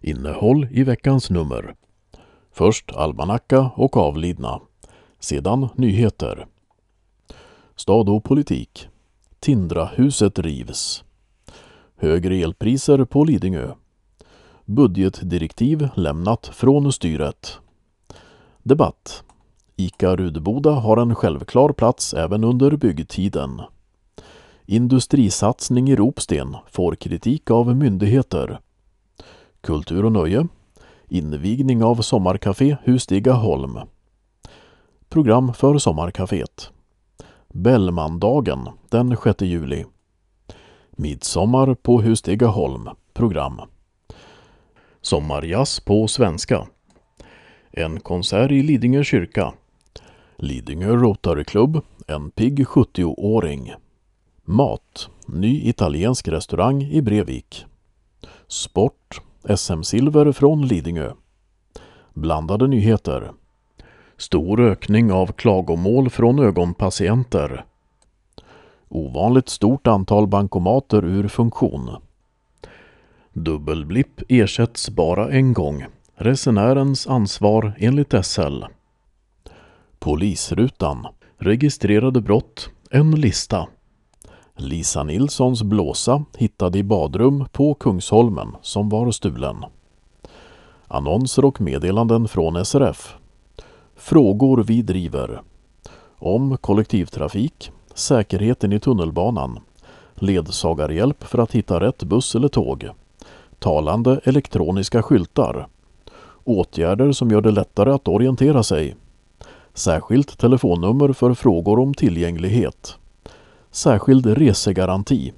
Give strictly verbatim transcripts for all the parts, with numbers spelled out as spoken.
Innehåll i veckans nummer. Först almanacka och avlidna. Sedan nyheter. Stad och politik. Tindrahuset rivs. Högre elpriser på Lidingö. Budgetdirektiv lämnat från styret. Debatt. ICA Rudeboda har en självklar plats även under byggtiden. Industrisatsning i Ropsten får kritik av myndigheter. Kultur och nöje. Invigning av sommarkafé Hustigaholm. Program för sommarkaféet. Bellmandagen den sjätte juli. Midsommar på Hustigaholm. Program. Sommarjazz på svenska. En konsert i Lidingö kyrka. Lidingö Rotary Club, en pigg sjuttio-åring. Mat, ny italiensk restaurang i Brevik. Sport, S M-silver från Lidingö. Blandade nyheter. Stor ökning av klagomål från ögonpatienter. Ovanligt stort antal bankomater ur funktion. Dubbelblipp ersätts bara en gång. Resenärens ansvar enligt S L. Polisrutan. Registrerade brott. En lista. Lisa Nilssons blåsa hittad i badrum på Kungsholmen som var stulen. Annonser och meddelanden från S R F. Frågor vi driver. Om kollektivtrafik, säkerheten i tunnelbanan, ledsagarhjälp för att hitta rätt buss eller tåg, talande elektroniska skyltar, åtgärder som gör det lättare att orientera sig, särskilt telefonnummer för frågor om tillgänglighet, särskild resegaranti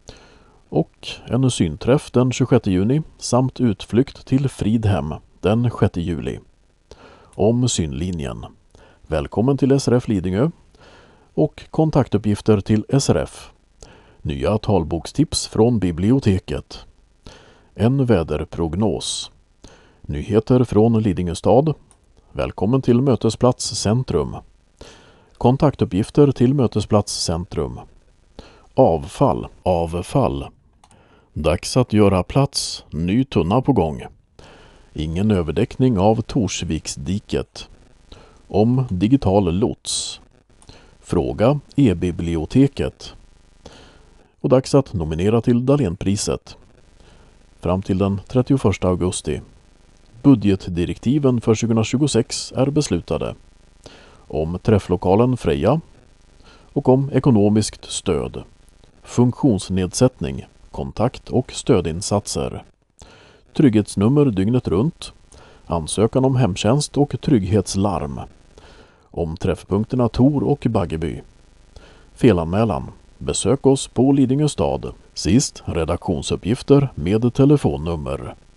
och en synträff den tjugosjätte juni samt utflykt till Fridhem den sjätte juli. Om synlinjen. Välkommen till S R F Lidingö och kontaktuppgifter till S R F. Nya talbokstips från biblioteket. En väderprognos. Nyheter från Lidingö stad. Välkommen till Mötesplats Centrum. Kontaktuppgifter till Mötesplats Centrum. Avfall, avfall. Dags att göra plats, ny tunna på gång. Ingen överdäckning av Torsviksdiket. Om digital lots. Fråga e-biblioteket. Och dags att nominera till Dahlénpriset. Fram till den trettioförsta augusti. Budgetdirektiven för tjugohundratjugosex är beslutade. Om träfflokalen Freja och om ekonomiskt stöd, funktionsnedsättning, kontakt- och stödinsatser, trygghetsnummer dygnet runt, ansökan om hemtjänst och trygghetslarm, om träffpunkterna Tor och Baggeby, felanmälan, besök oss på Lidingö stad, sist redaktionsuppgifter med telefonnummer.